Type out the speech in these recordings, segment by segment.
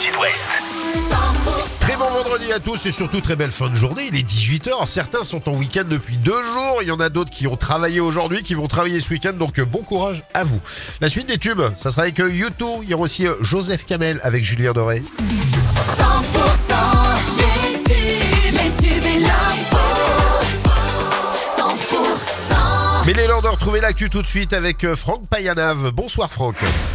Sud-Ouest. Très bon vendredi à tous et surtout très belle fin de journée. Il est 18h. Certains sont en week-end depuis 2 jours. Il y en a d'autres qui ont travaillé aujourd'hui, qui vont travailler ce week-end. Donc bon courage à vous. La suite des tubes, ça sera avec U2. Il y aura aussi Joseph Kamel avec Julien Doré. 100% les tubes et l'info. 100%. Mais il est l'heure de retrouver l'actu tout de suite avec Franck Payanave. Bonsoir Franck.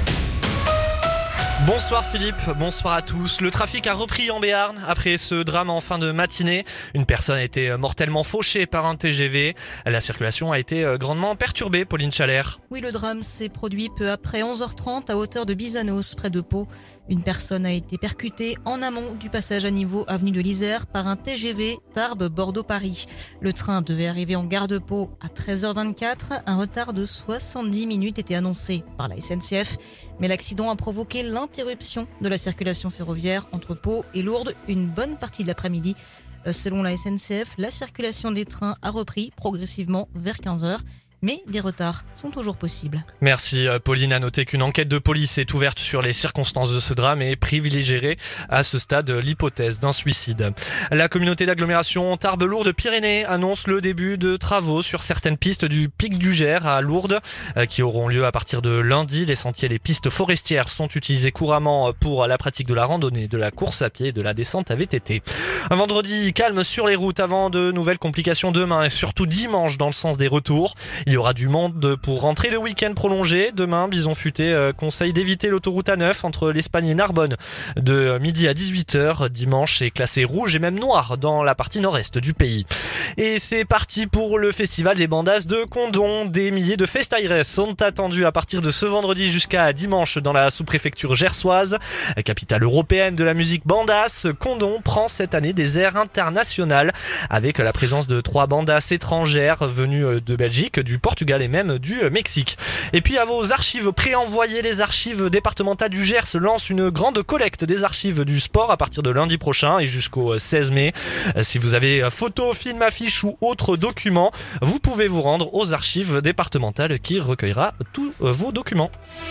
Bonsoir Philippe, bonsoir à tous. Le trafic a repris en Béarn après ce drame en fin de matinée. Une personne a été mortellement fauchée par un TGV. La circulation a été grandement perturbée, Pauline Chalère. Oui, le drame s'est produit peu après 11h30 à hauteur de Bizanos, près de Pau. Une personne a été percutée en amont du passage à niveau avenue de l'Isère par un TGV Tarbes-Bordeaux-Paris. Le train devait arriver en gare de Pau à 13h24. Un retard de 70 minutes était annoncé par la SNCF. Mais l'accident a provoqué l'interruption de la circulation ferroviaire entre Pau et Lourdes une bonne partie de l'après-midi. Selon la SNCF, la circulation des trains a repris progressivement vers 15h. Mais des retards sont toujours possibles. Merci Pauline. À noter qu'une enquête de police est ouverte sur les circonstances de ce drame et privilégierait à ce stade l'hypothèse d'un suicide. La communauté d'agglomération Tarbes-Lourdes-Pyrénées annonce le début de travaux sur certaines pistes du Pic du Gers à Lourdes qui auront lieu à partir de lundi. Les sentiers et les pistes forestières sont utilisés couramment pour la pratique de la randonnée, de la course à pied et de la descente à VTT. Un vendredi calme sur les routes avant de nouvelles complications demain et surtout dimanche dans le sens des retours. Il y aura du monde pour rentrer le week-end prolongé. Demain, Bison Futé conseille d'éviter l'autoroute A9 entre l'Espagne et Narbonne de midi à 18h. Dimanche est classé rouge et même noir dans la partie nord-est du pays. Et c'est parti pour le festival des bandas de Condom. Des milliers de festaires sont attendus à partir de ce vendredi jusqu'à dimanche dans la sous-préfecture gersoise. Capitale européenne de la musique bandas, Condom prend cette année des airs internationales avec la présence de 3 bandas étrangères venues de Belgique, du Portugal et même du Mexique. Et puis à vos archives préenvoyées, les archives départementales du Gers lancent une grande collecte des archives du sport à partir de lundi prochain et jusqu'au 16 mai. Si vous avez photos, films, affiches ou autres documents, vous pouvez vous rendre aux archives départementales qui recueillera tous vos documents.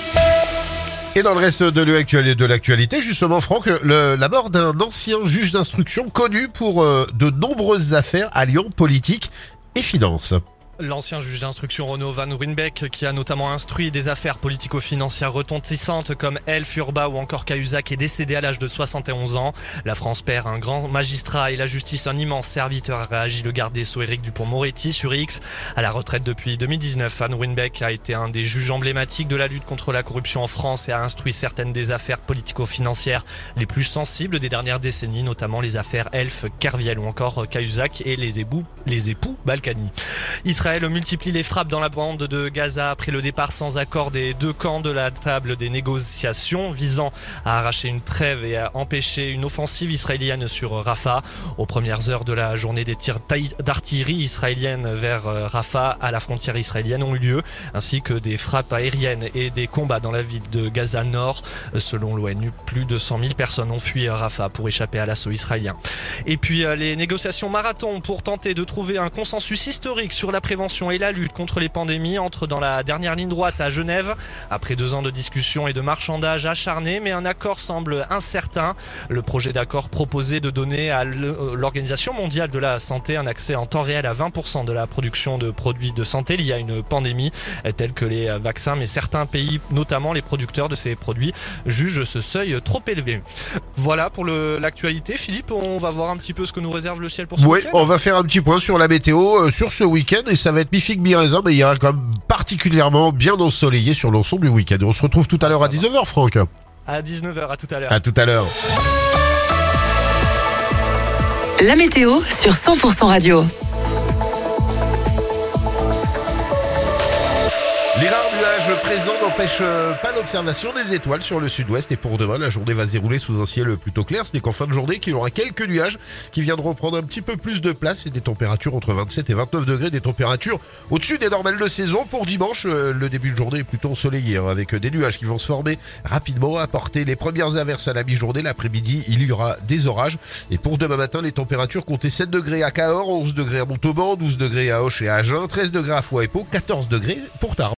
Et dans le reste de l'actualité, justement Franck, la mort d'un ancien juge d'instruction connu pour de nombreuses affaires alliant politique et finances. L'ancien juge d'instruction Renaud Van Ruynbeek, qui a notamment instruit des affaires politico-financières retentissantes comme Elf, Urba ou encore Cahuzac, est décédé à l'âge de 71 ans. La France perd un grand magistrat et la justice un immense serviteur, a réagi le garde des Sceaux Éric Dupond-Moretti sur X. À la retraite depuis 2019, Van Ruynbeek a été un des juges emblématiques de la lutte contre la corruption en France et a instruit certaines des affaires politico-financières les plus sensibles des dernières décennies, notamment les affaires Elf, Kerviel ou encore Cahuzac et les époux Balkany. Israël multiplie les frappes dans la bande de Gaza après le départ sans accord des 2 camps de la table des négociations visant à arracher une trêve et à empêcher une offensive israélienne sur Rafah. Aux premières heures de la journée, des tirs d'artillerie israélienne vers Rafah à la frontière israélienne ont eu lieu, ainsi que des frappes aériennes et des combats dans la ville de Gaza Nord. Selon l'ONU, plus de 100 000 personnes ont fui Rafah pour échapper à l'assaut israélien. Et puis les négociations marathon pour tenter de trouver un consensus historique sur la prévention et la lutte contre les pandémies entre dans la dernière ligne droite à Genève. Après 2 ans de discussions et de marchandage acharné, mais un accord semble incertain. Le projet d'accord proposait de donner à l'Organisation mondiale de la santé un accès en temps réel à 20% de la production de produits de santé liés à une pandémie, tels que les vaccins, mais certains pays, notamment les producteurs de ces produits, jugent ce seuil trop élevé. Voilà pour l'actualité. Philippe, on va voir un petit peu ce que nous réserve le ciel pour ce week-end. Oui, on va faire un petit point sur la météo sur ce week-end et ça va être mi-figue mi-raisin, mais il y aura quand même particulièrement bien ensoleillé sur l'ensemble du week-end. On se retrouve tout à l'heure à 19h, Franck. À 19h, à tout à l'heure. À tout à l'heure. La météo sur 100% radio. Les rares nuages présents n'empêchent pas l'observation des étoiles sur le sud-ouest et pour demain, la journée va se dérouler sous un ciel plutôt clair. Ce n'est qu'en fin de journée qu'il y aura quelques nuages qui viendront prendre un petit peu plus de place et des températures entre 27 et 29 degrés, des températures au-dessus des normales de saison. Pour dimanche, le début de journée est plutôt ensoleillé avec des nuages qui vont se former rapidement, apporter les premières averses à la mi-journée. L'après-midi, il y aura des orages et pour demain matin, les températures comptaient 7 degrés à Cahors, 11 degrés à Montauban, 12 degrés à Auch et à Agen, 13 degrés à Foix et Pau, 14 degrés pour Tarbes.